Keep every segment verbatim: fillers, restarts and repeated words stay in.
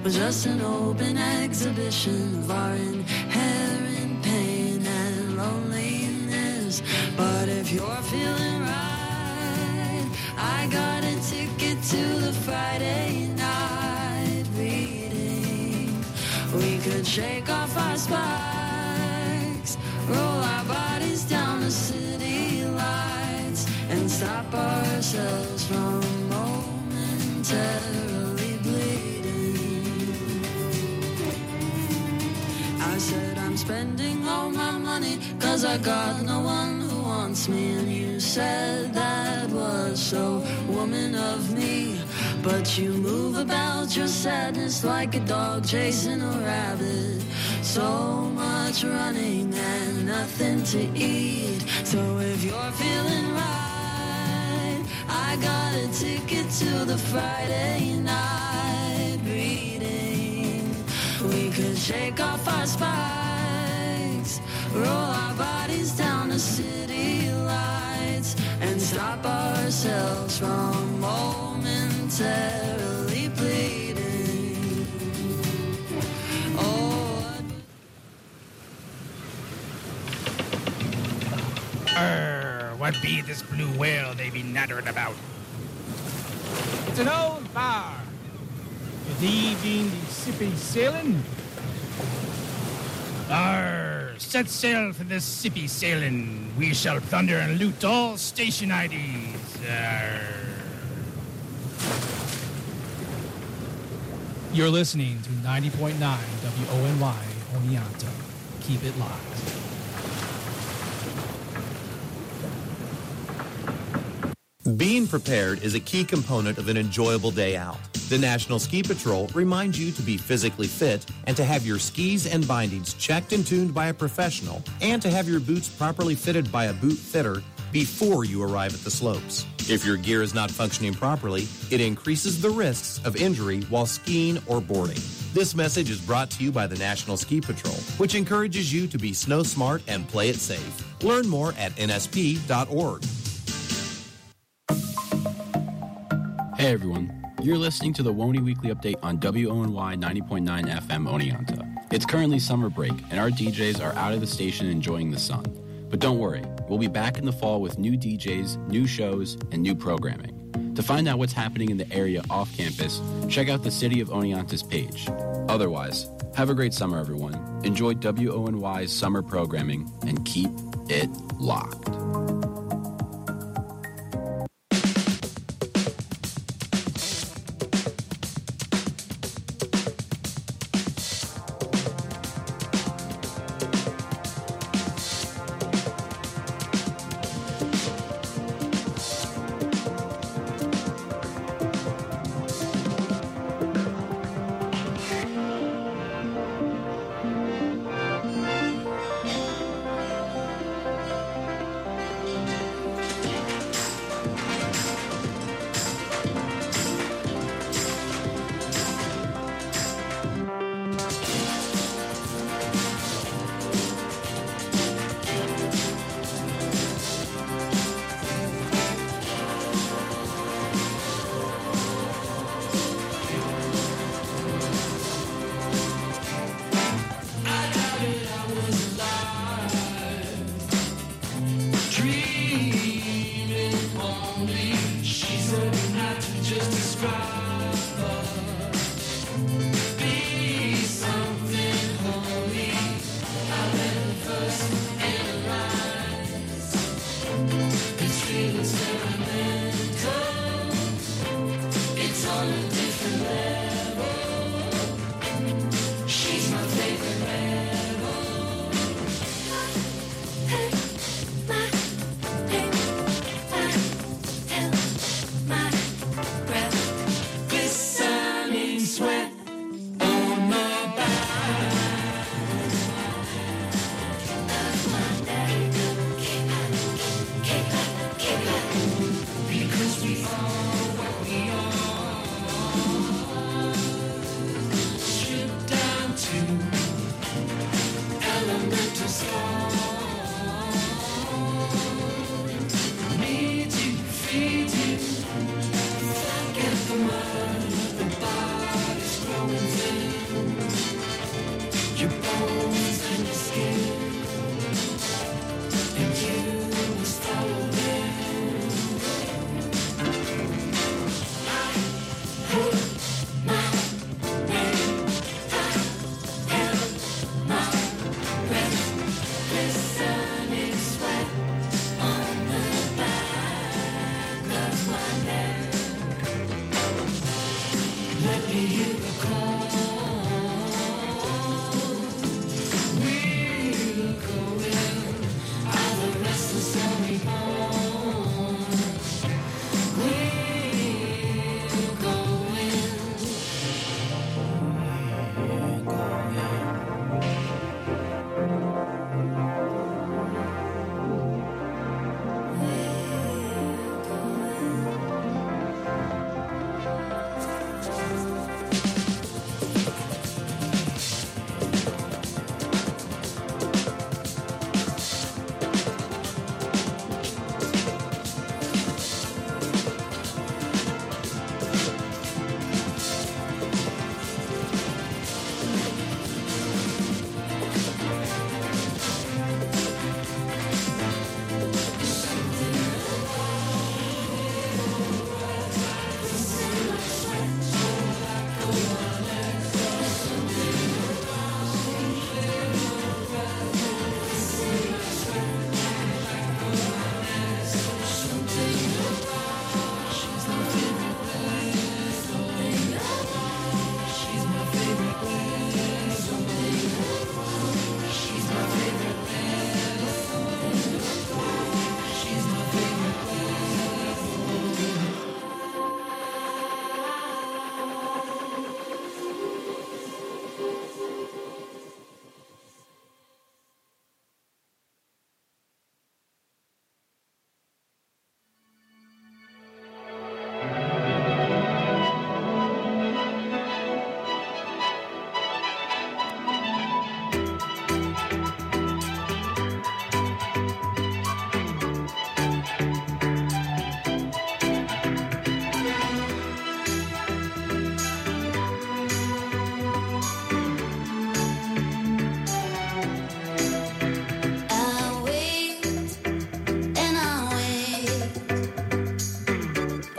was just an open exhibition of our inherent pain and loneliness. But if you're feeling right, I got a ticket to the Friday night reading. We could shake off our spikes, roll our bodies down the city lights, and stop ourselves from momentarily bleeding. I said I'm spending all my money, cause I got no one who wants me. And you said that was so woman of me. But you move about your sadness like a dog chasing a rabbit. So much running and nothing to eat. So if you're feeling right, I got a ticket to the Friday night reading. We could shake off our spikes, roll our bodies down the city lights, and stop ourselves from momentarily bleeding. Oh, Arr, what be this blue whale they be nattering about? It's an old bar. Good evening, the sippy sailing. Arr, set sail for this sippy sailing. We shall plunder and loot all station I Ds. Arr. You're listening to ninety point nine W O N Y Oneonta. Keep it locked. Being prepared is a key component of an enjoyable day out. The National Ski Patrol reminds you to be physically fit and to have your skis and bindings checked and tuned by a professional, and to have your boots properly fitted by a boot fitter before you arrive at the slopes. If your gear is not functioning properly, it increases the risks of injury while skiing or boarding. This message is brought to you by the National Ski Patrol, which encourages you to be snow smart and play it safe. Learn more at N S P dot org. Hey everyone, you're listening to the Woney Weekly Update on W O N Y ninety point nine F M Oneonta. It's currently summer break, and our D Js are out of the station enjoying the sun. But don't worry, we'll be back in the fall with new D Js, new shows, and new programming. To find out what's happening in the area off campus, check out the City of Oneonta's page. Otherwise, have a great summer everyone. Enjoy W O N Y's summer programming, and keep it locked.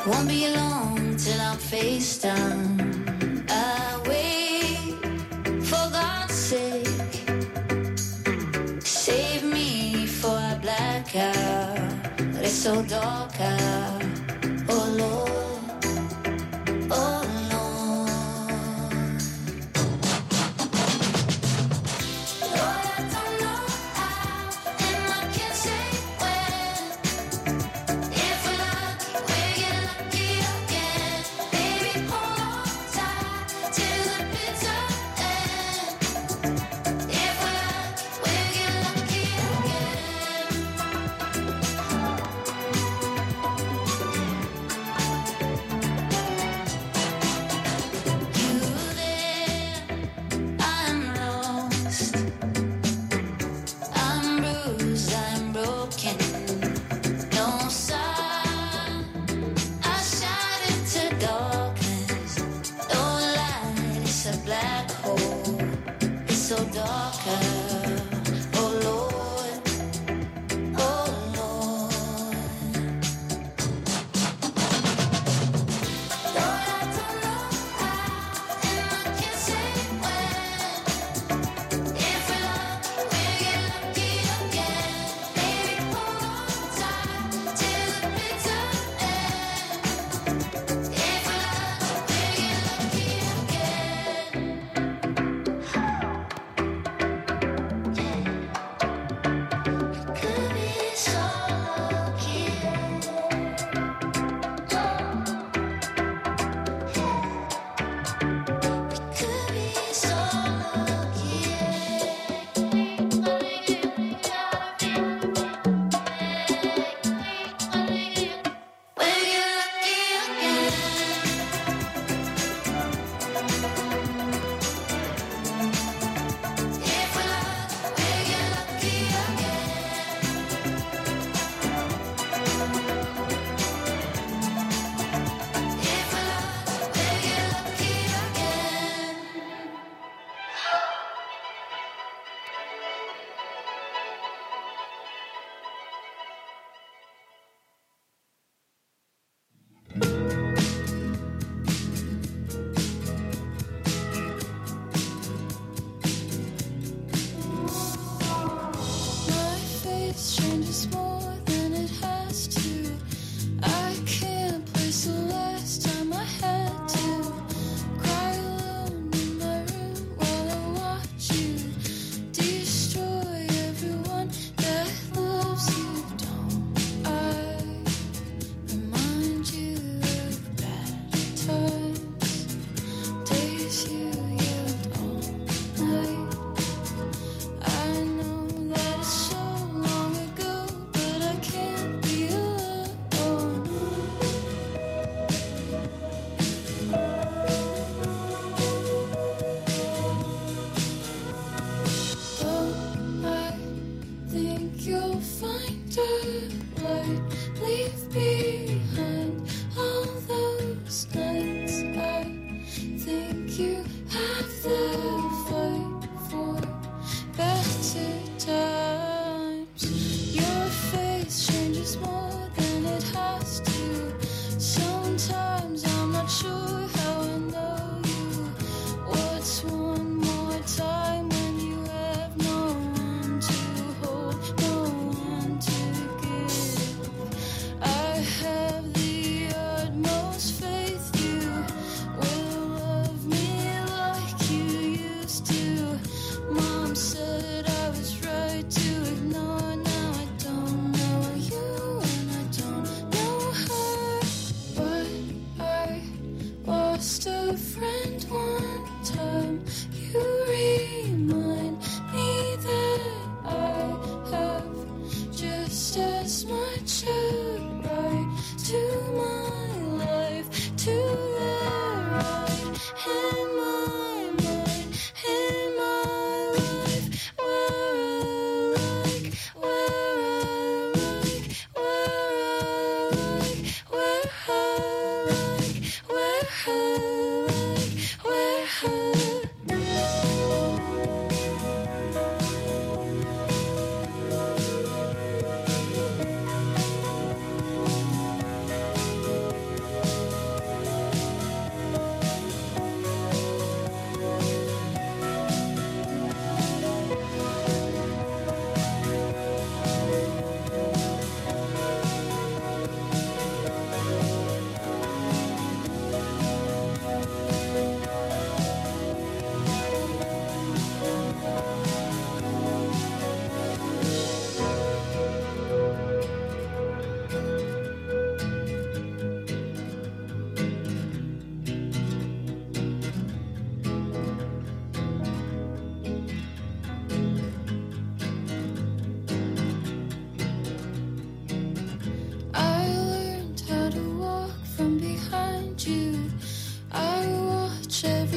Won't be long till I'm face down. I wait for God's sake. Save me for I black out. But it's so dark out. Oh Lord, oh Lord. Lord, I don't know how, and I can't say when. If we're lucky, we'll get lucky again. Baby, hold on tight till the bitter end. If we're lucky, we'll get lucky again.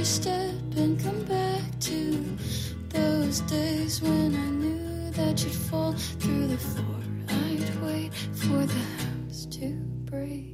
step and come back to those days when I knew that you'd fall through the floor. I'd wait for the house to break.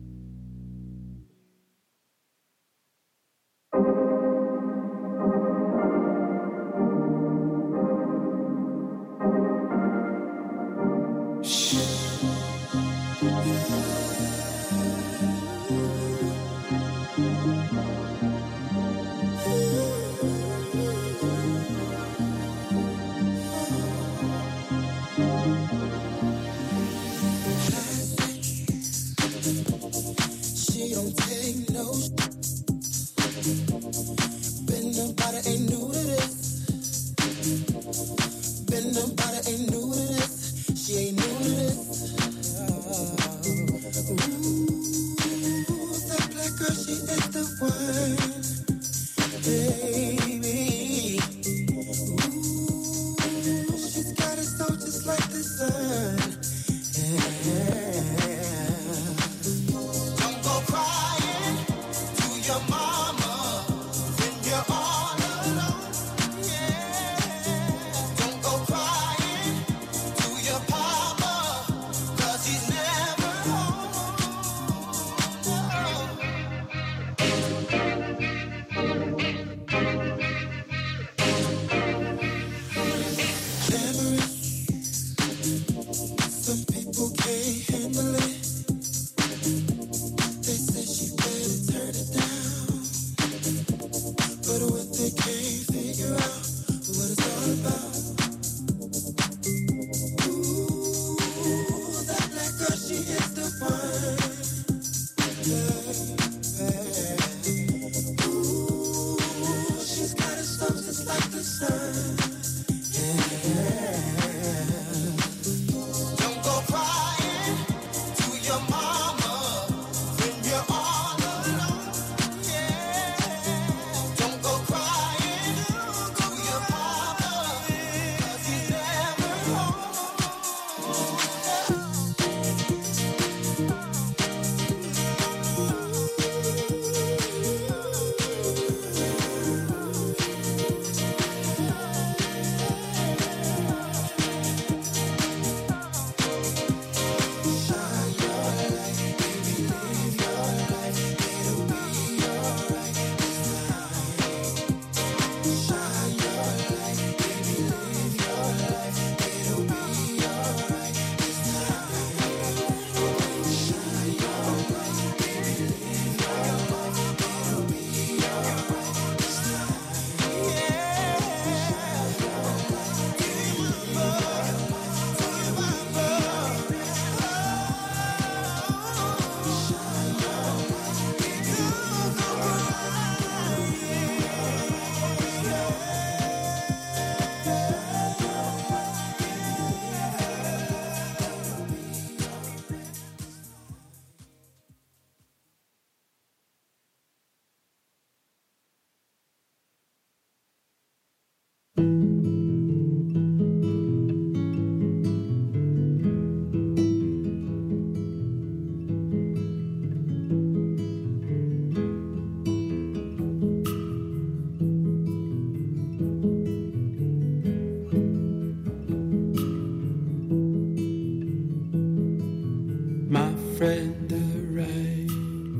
friend I write,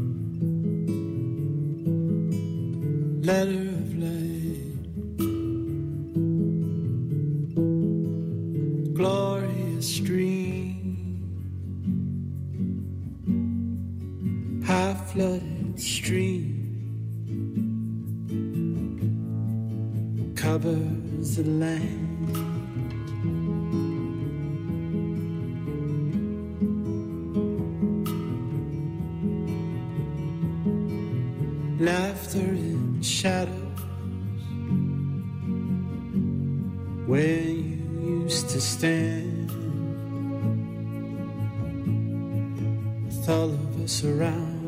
letter of light, glorious dream, high flooded stream covers the land. Laughter in shadows, where you used to stand, with all of us around.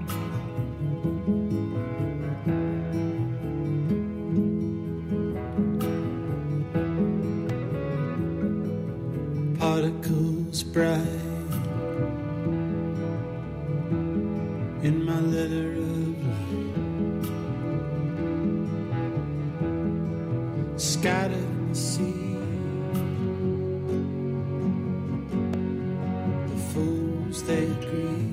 Particles bright in my letter of light, scattered in the sea. The fools, they agree.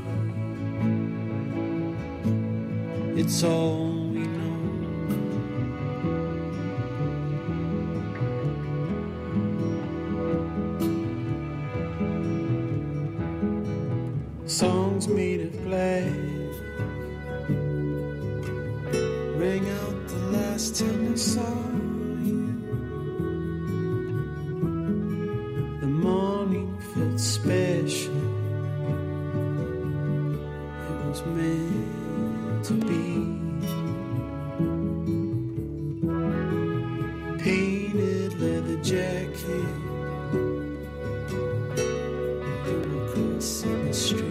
It's all we know. Songs made of glass rang out the last time I saw you. The morning felt special. It was meant to be. Painted leather jacket, you were crossing the street.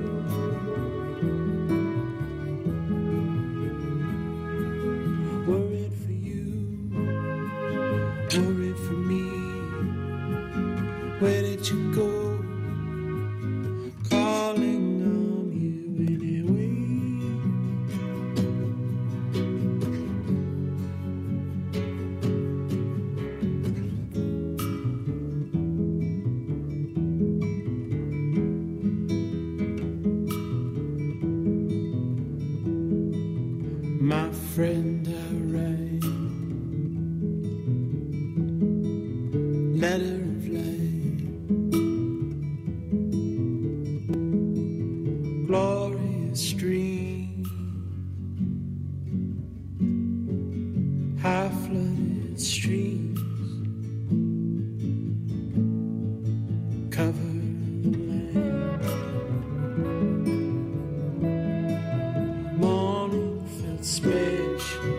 Worried for you, worried for me. Where did you go? Calling on you anyway. My friend, I write letter of light, glorious dream, high flooded streams cover the land. Morning felt special.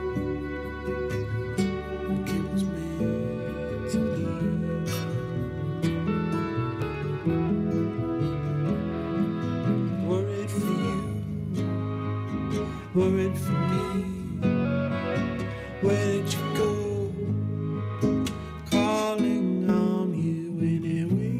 It was meant to be. Worried for you, worried for me. Where did you go? Calling on you anyway.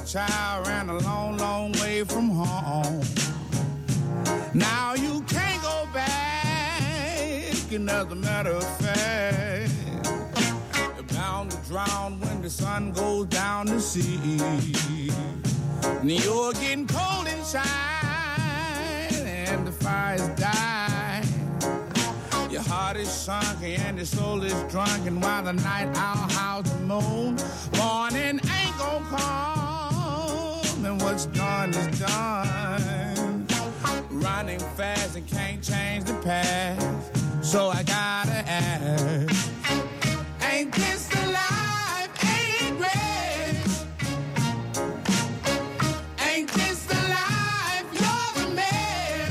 child ran a long, long way from home. Now you can't go back, and as a matter of fact, you're bound to drown when the sun goes down to sea. And you're getting cold inside, and the fire's dying. Your heart is sunk and your soul is drunk, and while the night owl howls the moon, morning ain't gonna come, and what's done is done. Running fast and can't change the past, so I gotta ask, ain't this the life? Ain't it great? Ain't this the life? You're the man.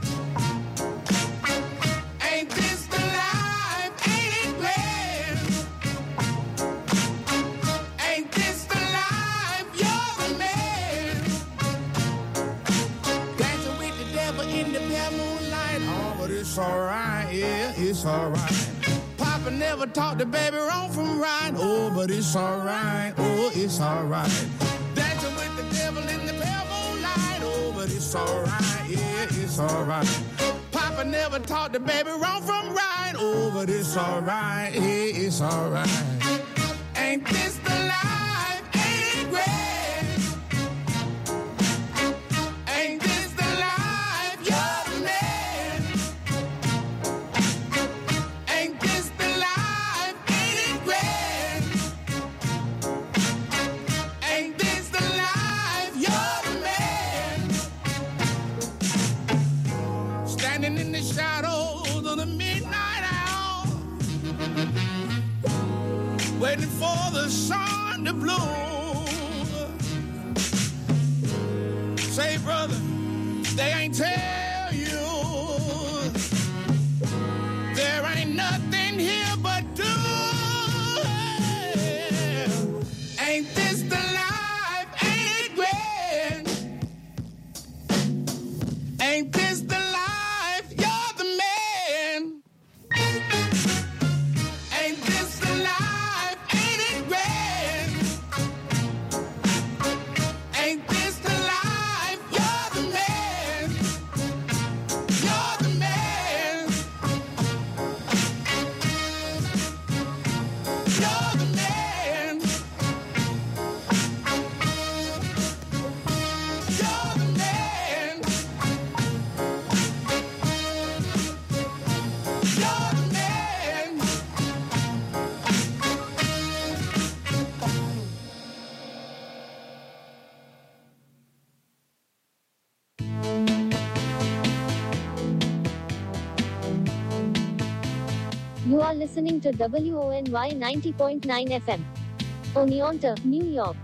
Ain't this the life? Ain't it great? Ain't this the life? You're the man. Dancing with the devil in the pale moonlight. Oh, but it's alright, yeah, it's alright. Papa never taught the baby wrong from right. Oh, but it's alright, oh, it's alright. Dancing with the devil in the pale moonlight. Oh, but it's alright, yeah, it's alright. Papa never taught the baby wrong from right. Oh, but it's alright, yeah, it's alright. Ain't this the life? Ain't it great? Ain't this the life? You're the man. Ain't this the life? Ain't it great? Ain't this the life? You're the man. Standing in the shadows of the midnight hour, waiting for the sun to bloom. Say, brother, they ain't tell you there ain't nothing here but doom. Ain't this the life? Ain't it great? Ain't this the life? You're the man. Ain't this the life? Ain't it great? Ain't this the life? You're the man. You're the man. You're the man. You're the man. You're the man. You are listening to W O N Y ninety point nine F M. Oneonta, New York.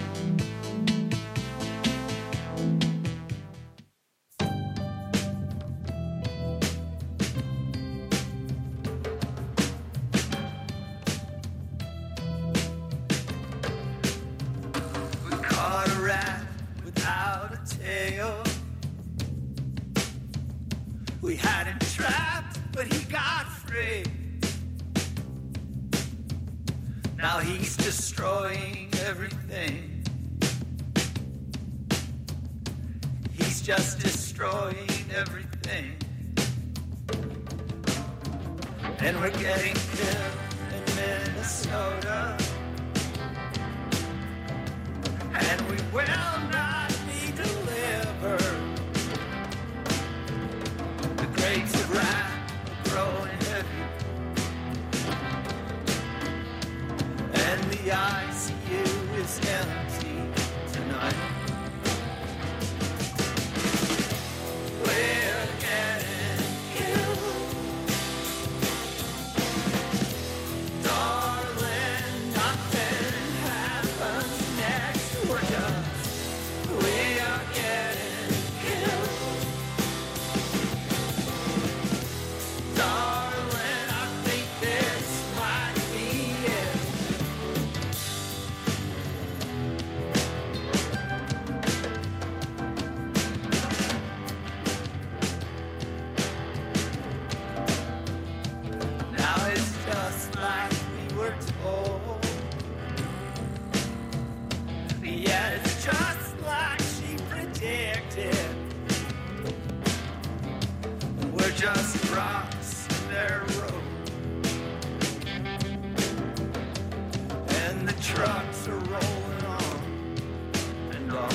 We caught a rat without a tail. We had him trapped, but he got free. Now he's destroying everything. He's just destroying everything. And we're getting killed in Minnesota. And we will not be delivered. The grapes of wrath are growing heavy. And the I C U is empty tonight. We're getting killed. Darling, nothing happens next. We're just just rocks in their road. And the trucks are rolling on and on.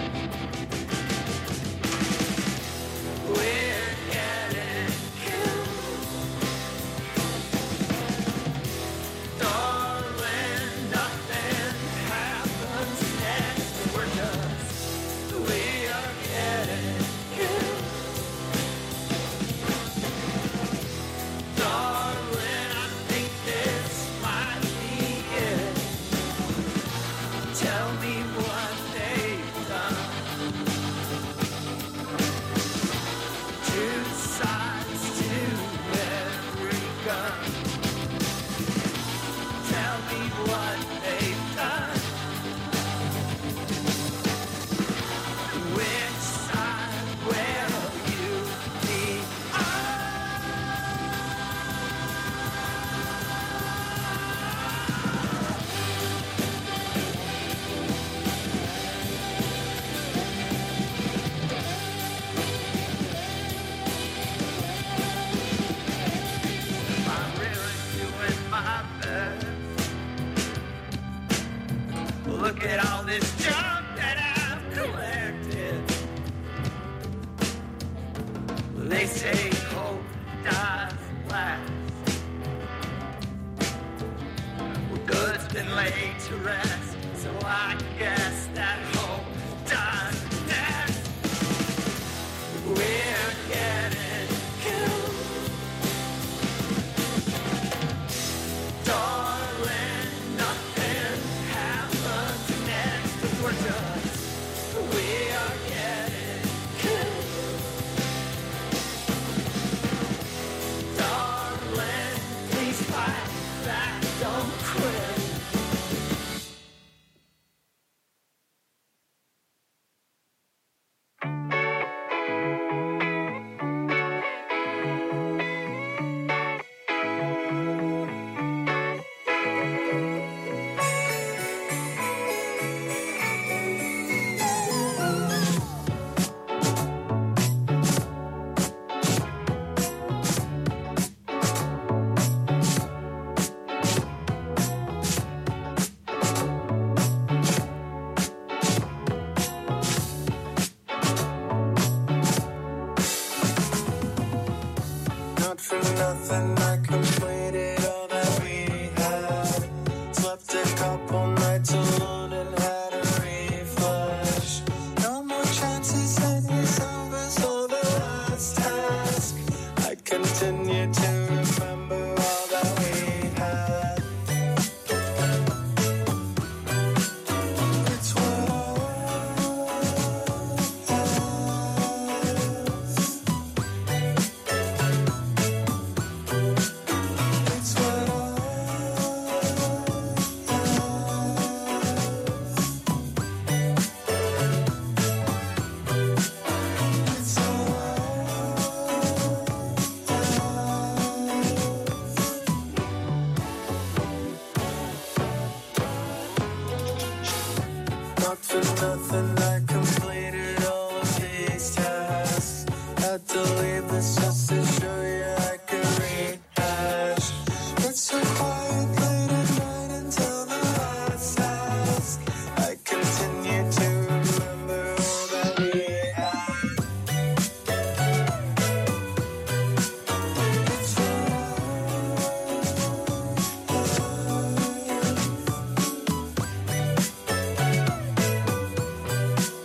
We're getting killed. Darling, nothing happens next. We're just, we are getting killed. Darling, I think this might be it. Tell me what they've done. Two sides to every gun. Tell me what they've done. Which side will you be on? I'm really doing my best. Look at all this junk that I've collected. They say hope dies last. Well, good's been laid to rest, so I guess that hope dies next. We're getting killed. Darling, nothing happens next. We're just, we are getting killed. Darling, please fight back, don't quit. Not for nothing, I completed all that we had. Slept a couple nights alone and had a refresh. No more chances, and it's over, so the last task. I continue to remember all that we had. It's what I have. It's what I have. It's all Not for nothing, I completed all of these tasks. Had to leave this just to show you I could rehash. It's so quiet late at night until the last task. I continue to remember all that we had. It's what I have.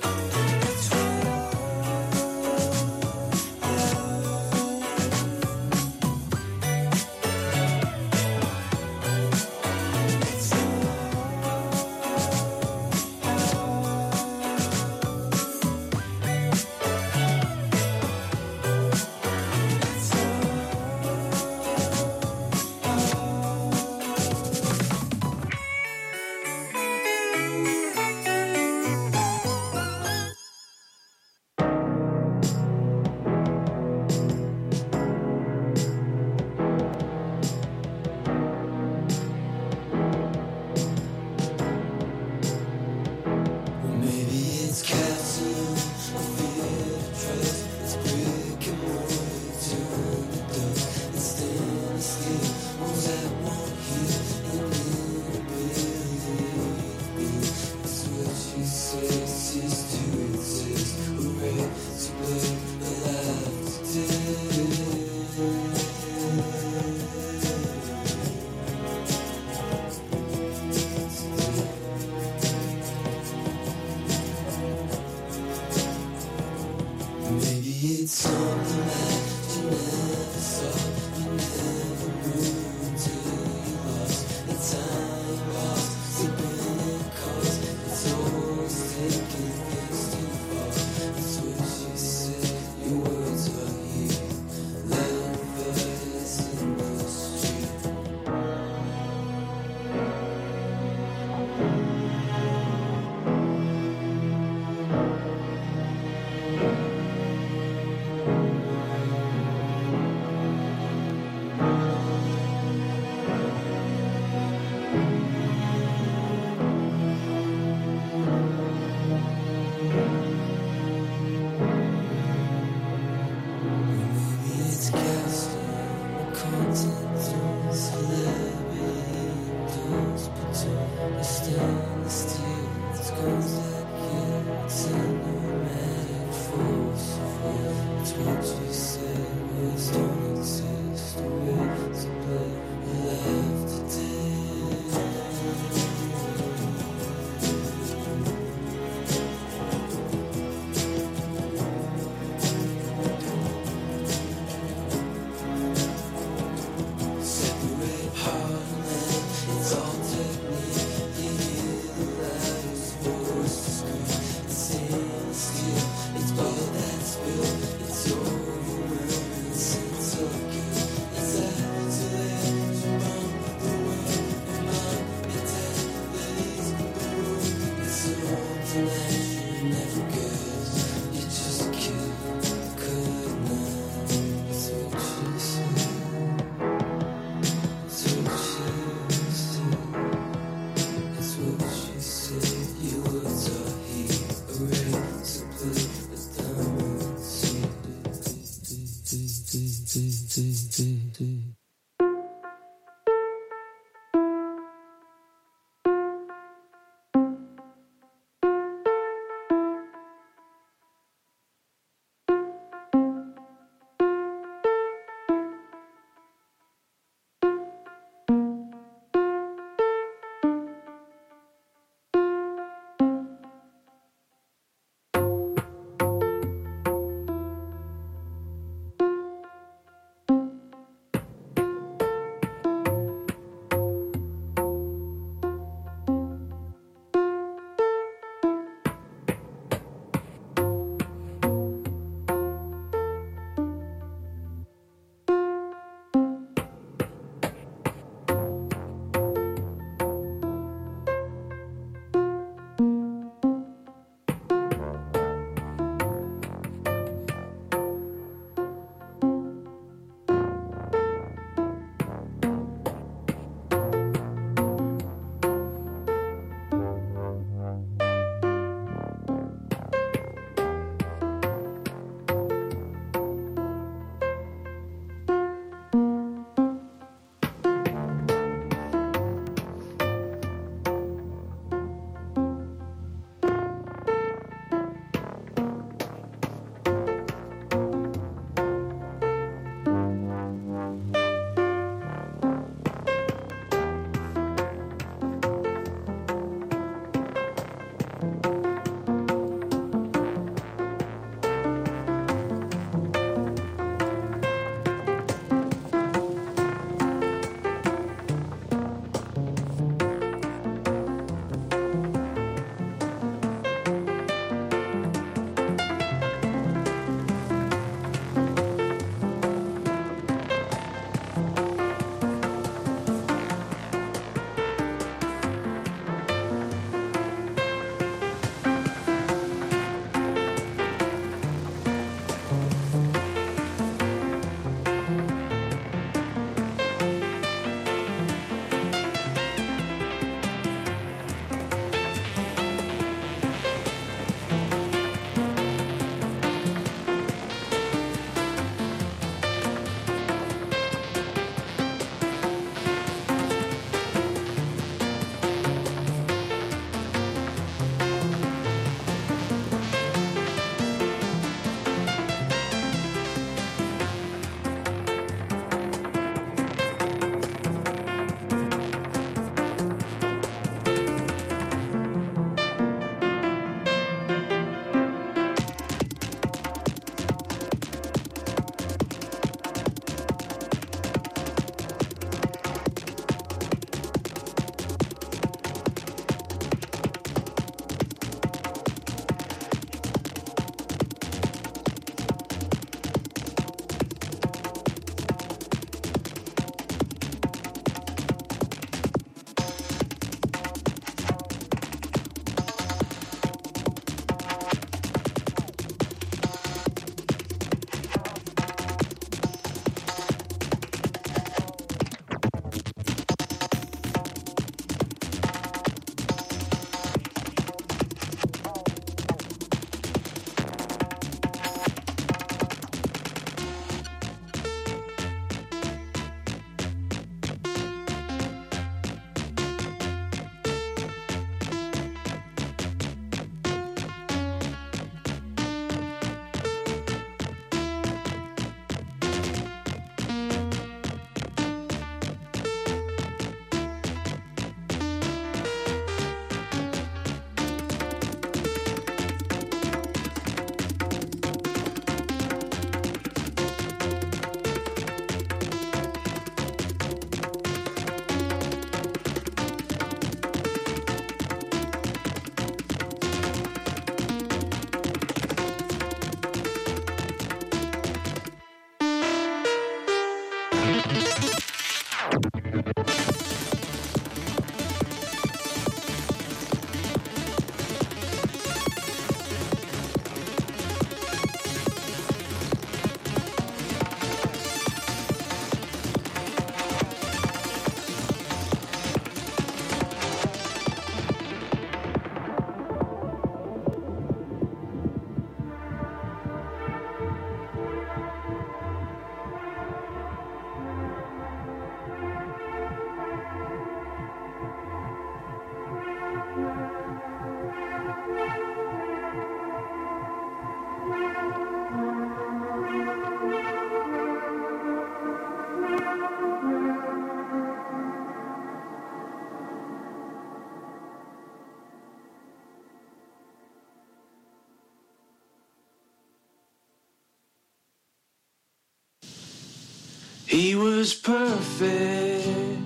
He was perfect.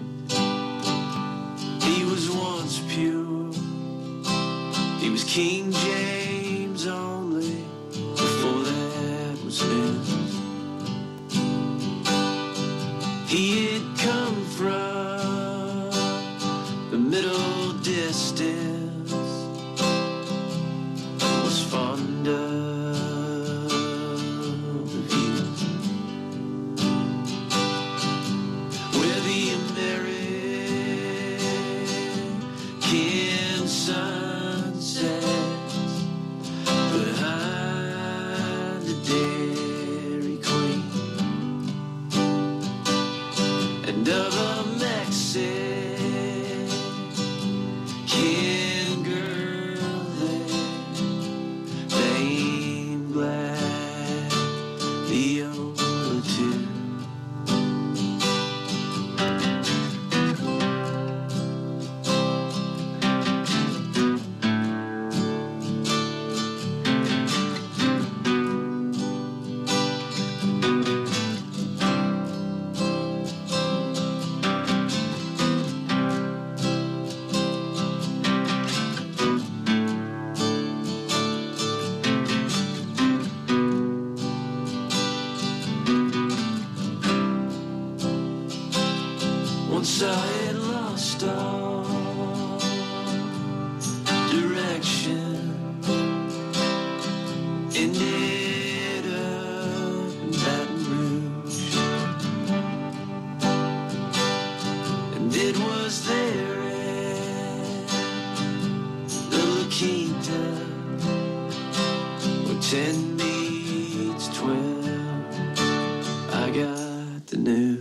He was once pure. He was King James only before that was his. He had come from the middle distance, was fond of the view where the American sun sets behind the Dairy Queen, and of a Mexican girl there named Gladiola too. Once I had lost all direction, ended up in Baton Rouge, and it was there at the La Quinta where ten meets twelve. I got the news.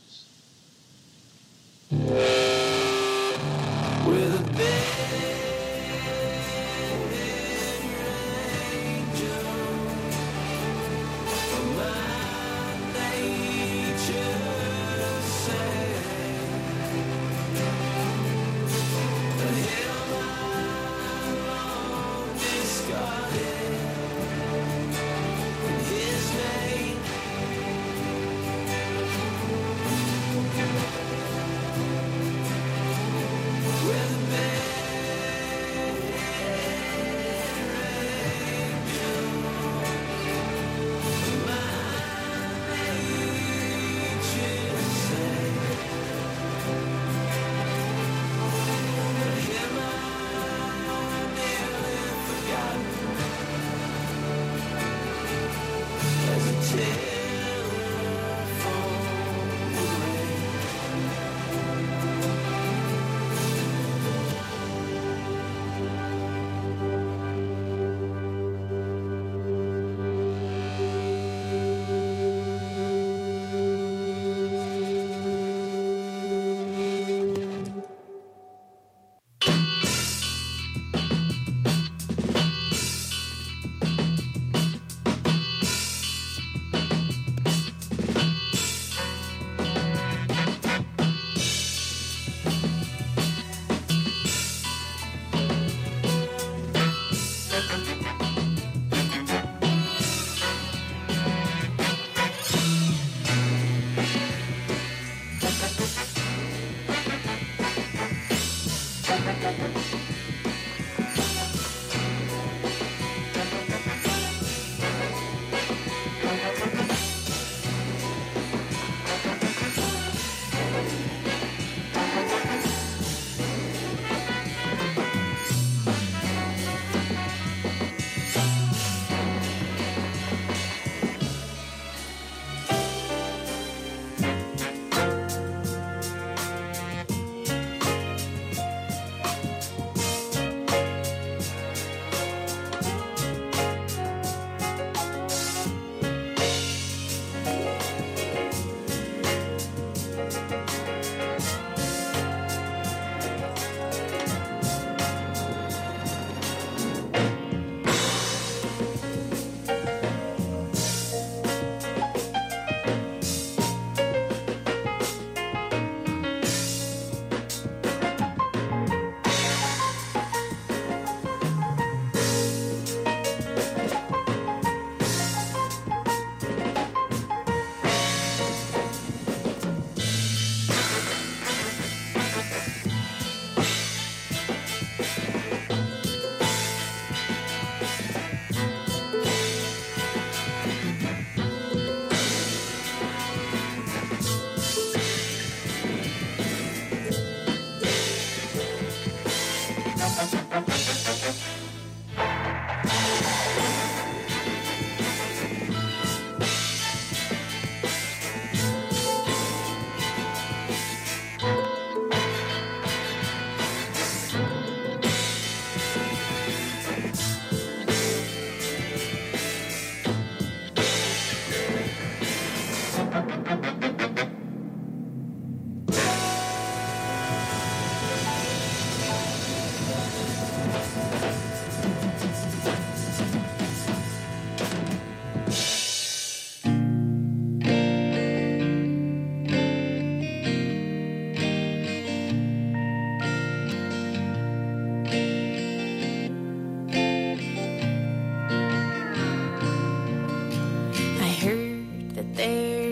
With a big angel of my nature sang, the hill I long discarded in his name. With a big angel of my nature sang, but him I nearly forgotten as a telephone rang.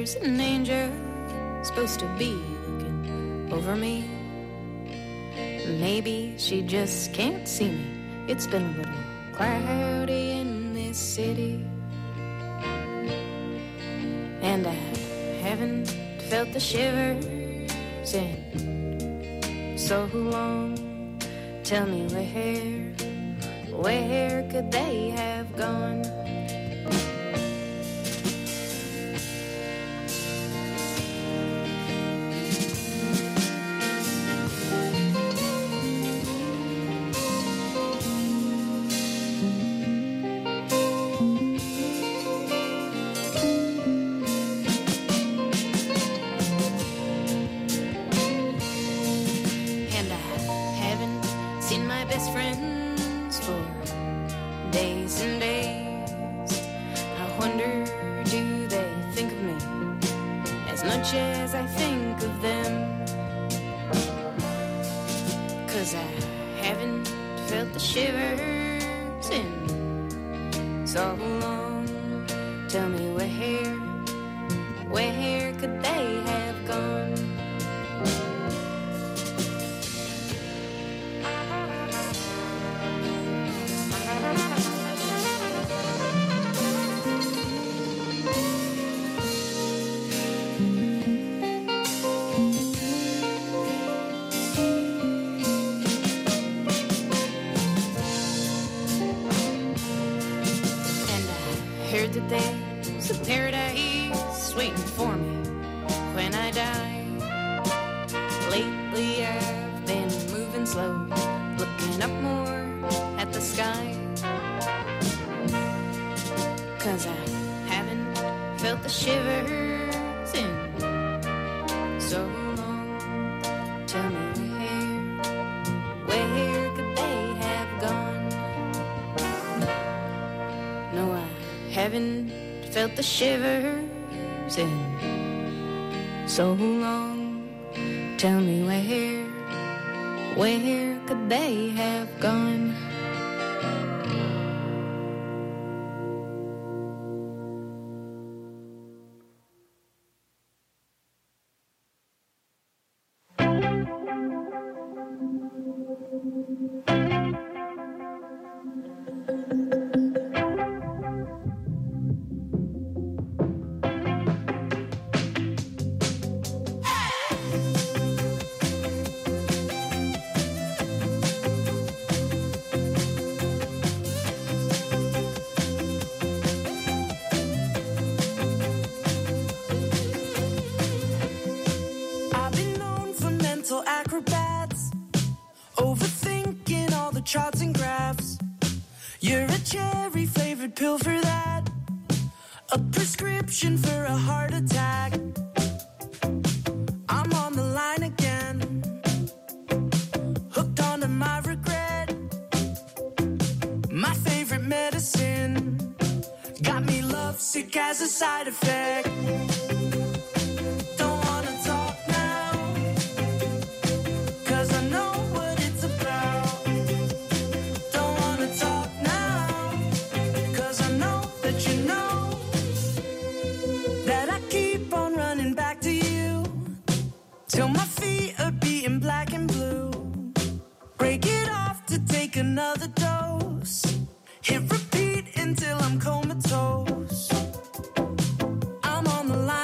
There's an angel supposed to be looking over me. Maybe she just can't see me. It's been a little cloudy in this city, and I haven't felt the shivers in so long. Tell me where, where could they have gone? That there's a paradise waiting for me when I die. Lately I've been moving slow, looking up more at the sky, 'cause I haven't felt the shivers in so long. Tell me where, where could they have gone? No, I haven't felt the shivers in so long. Tell me where, where could they have gone? Charts and graphs. You're a cherry flavored pill for that. A prescription for a heart attack. I'm on the line again, hooked onto my regret. My favorite medicine got me lovesick as a side effect. Don't wanna talk now, 'cause I know what it's about. Till my feet are beating black and blue. Break it off to take another dose. Hit repeat until I'm comatose. I'm on the line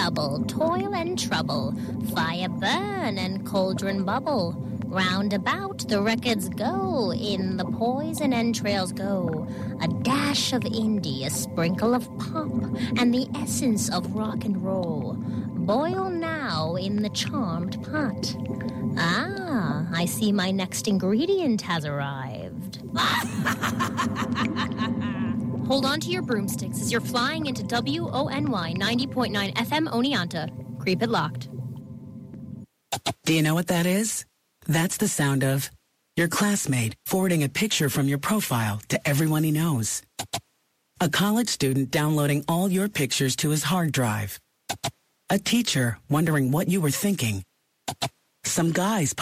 double, toil and trouble, fire burn and cauldron bubble. Round about the records go, in the poison entrails go. A dash of indie, a sprinkle of pop, and the essence of rock and roll. Boil now in the charmed pot. Ah, I see my next ingredient has arrived. Hold on to your broomsticks as you're flying into W O N Y ninety point nine F M Oneonta. Creep it locked. Do you know what that is? That's the sound of your classmate forwarding a picture from your profile to everyone he knows. A college student downloading all your pictures to his hard drive. A teacher wondering what you were thinking. Some guys